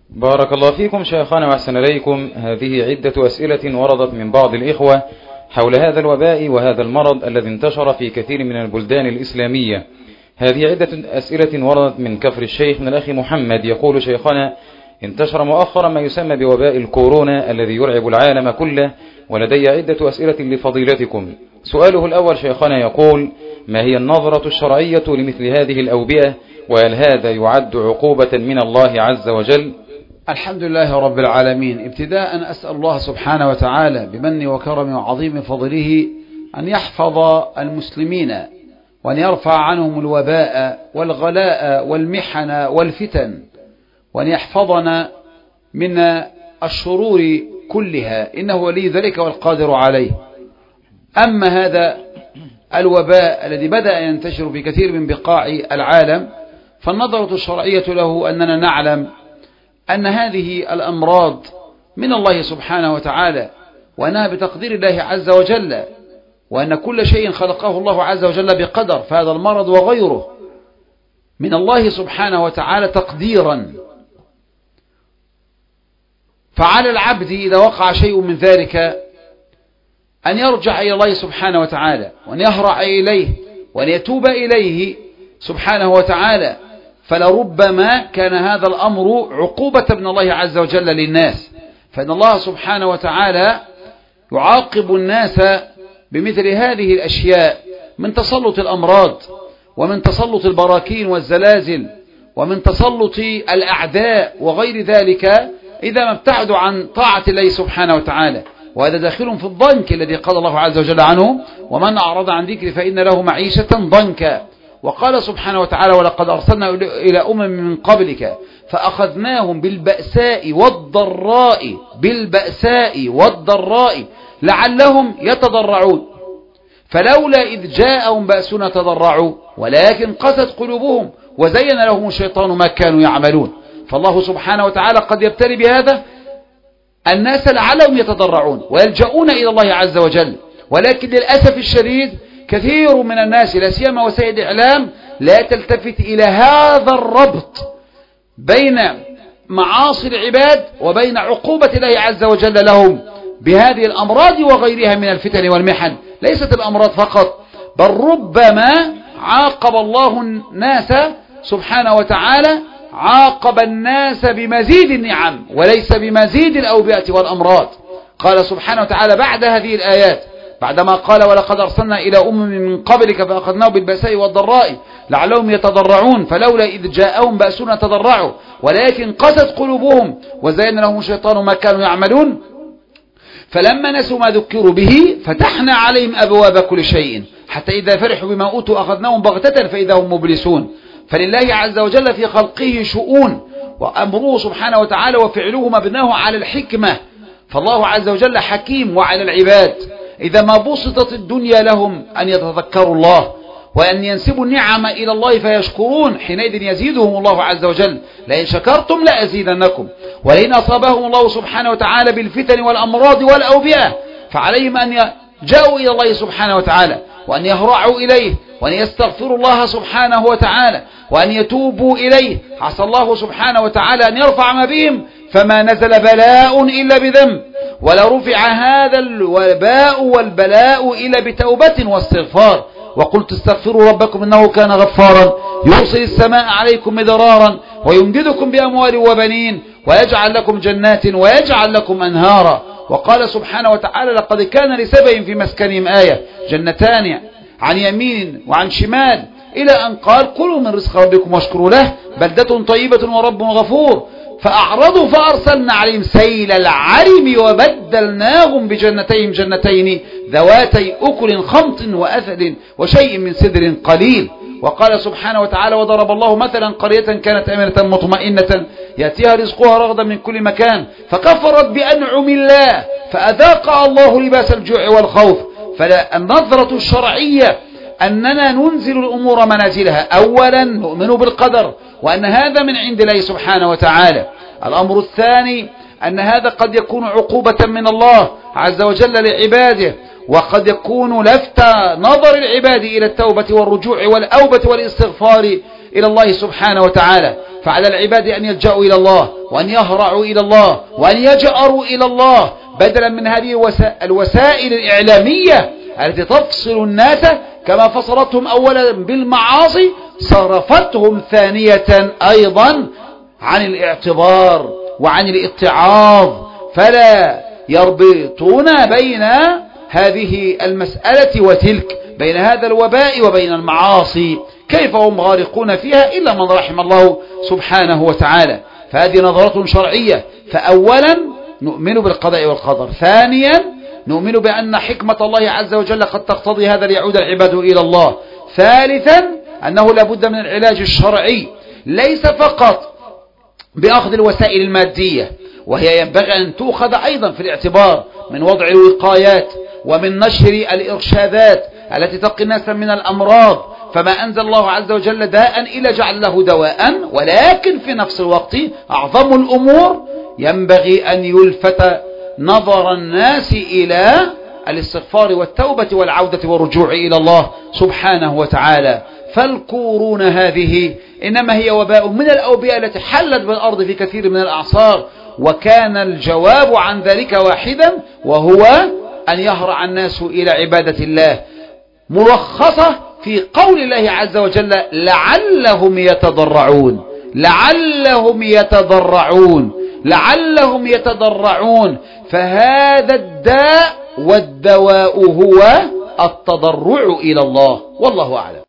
بارك الله فيكم شيخنا وأحسن إليكم. هذه عدة أسئلة وردت من بعض الإخوة حول هذا الوباء وهذا المرض الذي انتشر في كثير من البلدان الإسلامية. هذه عدة أسئلة وردت من كفر الشيخ من الأخ محمد، يقول: شيخنا، انتشر مؤخرا ما يسمى بوباء الكورونا الذي يرعب العالم كله، ولدي عدة أسئلة لفضيلتكم. سؤاله الأول شيخنا يقول: ما هي النظرة الشرعية لمثل هذه الأوبئة، وهل هذا يعد عقوبة من الله عز وجل؟ الحمد لله رب العالمين. ابتداء أسأل الله سبحانه وتعالى بمن وكرم وعظيم فضله أن يحفظ المسلمين وأن يرفع عنهم الوباء والغلاء والمحن والفتن، وأن يحفظنا من الشرور كلها، إنه ولي ذلك والقادر عليه. أما هذا الوباء الذي بدأ ينتشر في كثير من بقاع العالم، فالنظرة الشرعية له أننا نعلم أن هذه الأمراض من الله سبحانه وتعالى، وأنها بتقدير الله عز وجل، وأن كل شيء خلقه الله عز وجل بقدر، فهذا المرض وغيره من الله سبحانه وتعالى تقديرا. فعلى العبد إذا وقع شيء من ذلك أن يرجع إلى الله سبحانه وتعالى، وأن يهرع إليه، وأن يتوب إليه سبحانه وتعالى. فلربما كان هذا الأمر عقوبة من الله عز وجل للناس، فإن الله سبحانه وتعالى يعاقب الناس بمثل هذه الأشياء من تسلط الأمراض، ومن تسلط البراكين والزلازل، ومن تسلط الأعداء وغير ذلك، إذا ما ابتعدوا عن طاعة الله سبحانه وتعالى. وهذا داخل في الضنك الذي قال الله عز وجل عنه: ومن أعرض عن ذكري فإن له معيشة ضنكا. وقال سبحانه وتعالى: ولقد أرسلنا إلى من قبلك فأخذناهم بالبأساء والضراء لعلهم يتضرعون. فلولا إذ جاءهم بأسنا تضرعوا ولكن قست قلوبهم وزين لهم الشيطان ما كانوا يعملون. فالله سبحانه وتعالى قد يبتلي بهذا الناس لعلهم يتضرعون ويلجؤون إلى الله عز وجل، ولكن للأسف الشديد كثير من الناس لا سيما وسائل الإعلام لا تلتفت إلى هذا الربط بين معاصي العباد وبين عقوبة الله عز وجل لهم بهذه الأمراض وغيرها من الفتن والمحن. ليست الأمراض فقط، بل ربما عاقب الله الناس سبحانه وتعالى، عاقب الناس بمزيد النعم وليس بمزيد الأوبئة والأمراض. قال سبحانه وتعالى بعد هذه الآيات، بعدما قال: ولقد أرسلنا إلى من قبلك فأخذناهم بالبأساء والضراء لعلهم يتضرعون فلولا إذ جاءهم بأسنا تضرعوا ولكن قست قلوبهم وزين لهم الشيطان ما كانوا يعملون. فلما نسوا ما ذكروا به فتحنا عليهم أبواب كل شيء حتى إذا فرحوا بما أوتوا أخذناهم بغتة فإذا هم مبلسون. فلله عز وجل في خلقه شؤون، وأمره سبحانه وتعالى وفعله مبناه على الحكمة. فالله عز وجل حكيم، وعلى العباد إذا ما بسطت الدنيا لهم أن يتذكروا الله وأن ينسبوا النعم إلى الله فيشكرون، حينئذ يزيدهم الله عز وجل: لئن شكرتم لأزيدنكم. ولئن أصابهم الله سبحانه وتعالى بالفتن والأمراض والأوبئة فعليهم أن يجاءوا إلى الله سبحانه وتعالى، وأن يهرعوا إليه، وأن يستغفروا الله سبحانه وتعالى، وأن يتوبوا إليه. عسى الله سبحانه وتعالى أن يرفع ما بهم، فما نزل بلاء إلا بذنب، ولا رفع هذا الوباء والبلاء إلا بتوبة واستغفار. وقلت استغفروا ربكم إنه كان غفارا يرسل السماء عليكم مدرارا ويمددكم بأموال وبنين ويجعل لكم جنات ويجعل لكم أنهارا. وقال سبحانه وتعالى: لقد كان لسبأ في مسكنهم آية جنتان عن يمين وعن شمال، إلى أن قال: كلوا من رزق ربكم واشكروا له بلدة طيبة ورب غفور. فأعرضوا فأرسلنا عليهم سيل العرم وبدلناهم بجنتين جنتين ذواتي أكل خمط وأثل وشيء من سدر قليل. وقال سبحانه وتعالى: وضرب الله مثلا قرية كانت آمنة مطمئنة يأتيها رزقها رغدا من كل مكان فكفرت بأنعم الله فأذاقها الله لباس الجوع والخوف. فالنظرة الشرعية أننا ننزل الأمور منازلها. أولا نؤمن بالقدر وأن هذا من عند الله سبحانه وتعالى. الأمر الثاني أن هذا قد يكون عقوبة من الله عز وجل لعباده، وقد يكون لفت نظر العباد إلى التوبة والرجوع والأوبة والاستغفار إلى الله سبحانه وتعالى. فعلى العباد أن يلجأوا إلى الله وأن يهرعوا إلى الله وأن يجأروا إلى الله، بدلا من هذه الوسائل الإعلامية التي تفصل الناس كما فصلتهم أولا بالمعاصي، صرفتهم ثانية أيضا عن الاعتبار وعن الاتعاظ، فلا يربطون بين هذه المسألة وتلك، بين هذا الوباء وبين المعاصي، كيف هم غارقون فيها إلا من رحم الله سبحانه وتعالى. فهذه نظرة شرعية. فأولا نؤمن بالقضاء والقدر، ثانيا نؤمن بأن حكمة الله عز وجل قد تقتضي هذا ليعود العباد إلى الله، ثالثا أنه لابد من العلاج الشرعي، ليس فقط بأخذ الوسائل المادية، وهي ينبغي أن تؤخذ أيضا في الاعتبار من وضع الوقايات ومن نشر الإرشادات التي تقي الناس من الأمراض، فما أنزل الله عز وجل داء إلا جعل له دواء، ولكن في نفس الوقت أعظم الأمور ينبغي أن يلفت نظر الناس إلى الاستغفار والتوبة والعودة والرجوع إلى الله سبحانه وتعالى. فالقرون هذه إنما هي وباء من الأوبئة التي حلت بالأرض في كثير من الأعصار، وكان الجواب عن ذلك واحدا، وهو أن يهرع الناس إلى عبادة الله، ملخصة في قول الله عز وجل لعلهم يتضرعون، لعلهم يتضرعون، لعلهم يتضرعون. فهذا الداء والدواء هو التضرع إلى الله، والله أعلم.